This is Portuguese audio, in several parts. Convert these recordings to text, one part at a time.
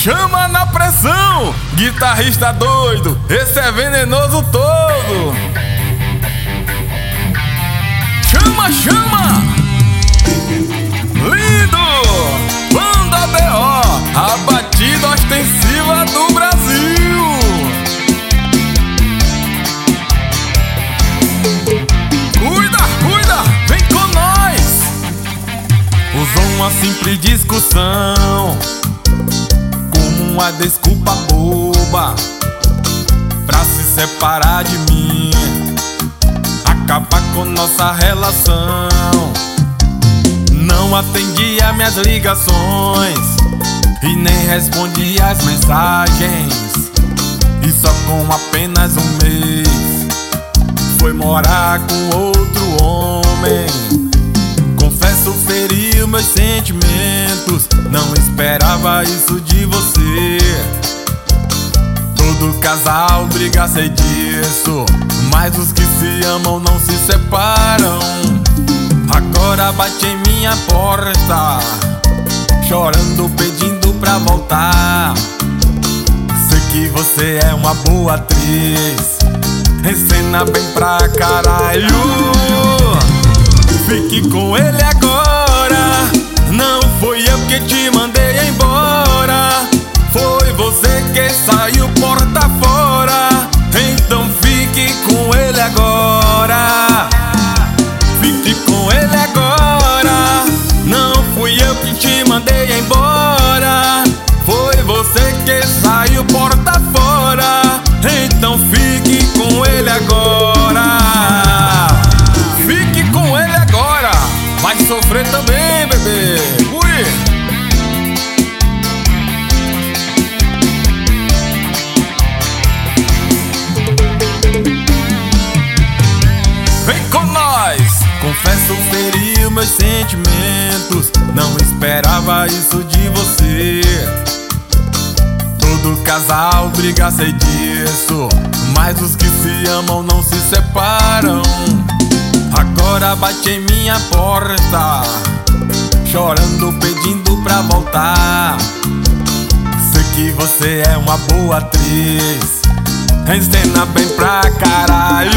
Chama na pressão, guitarrista doido, esse é venenoso todo. Chama, chama! Lindo! Banda B.O., a batida ostensiva do Brasil. Cuida, cuida, vem com nós. Usou uma simples discussão como uma desculpa boba pra se separar de mim, acabar com nossa relação. Não atendia minhas ligações e nem respondia as mensagens. E só com apenas um mês foi morar com outro homem. Confesso, feriu meus sentimentos, não esperava isso de você. Todo casal briga, sei disso, mas os que se amam não se separam. Agora bate em minha porta, chorando, pedindo pra voltar. Sei que você é uma boa atriz, encena bem pra caralho. Fique com ele agora, não foi eu que te mandei embora. Foi você que saiu porta fora, então fique com ele agora. Fique com ele agora, não fui eu que te mandei embora. Foi você que saiu porta fora, então fique com ele agora. Fique com ele agora, vai sofrer também, bebê. Ui! Vem com nós! Confesso, feriu meus sentimentos, não esperava isso de você. Todo casal briga, sei disso, mas os que se amam não se separam. Agora bate em minha porta, chorando, pedindo pra voltar. Sei que você é uma boa atriz, encena bem pra caralho.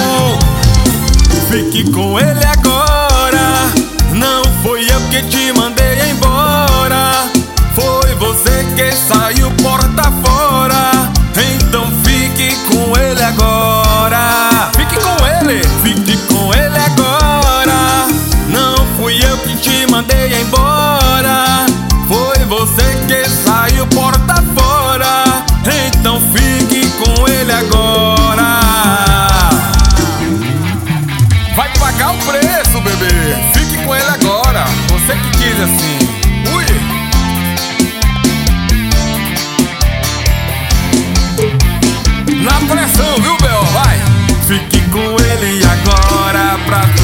Fique com ele agora, não foi eu que te mandei embora. Foi você que saiu porta fora, então fique com ele agora. Fique com ele, fique com ele agora. Não fui eu que te mandei embora. Foi você que saiu porta fora, então fique com ele agora. Vai pagar o preço, bebê. Fique com ele agora, você que quis assim. Ui! Na pressão, viu, B.O.? Vai! Fique com ele agora pra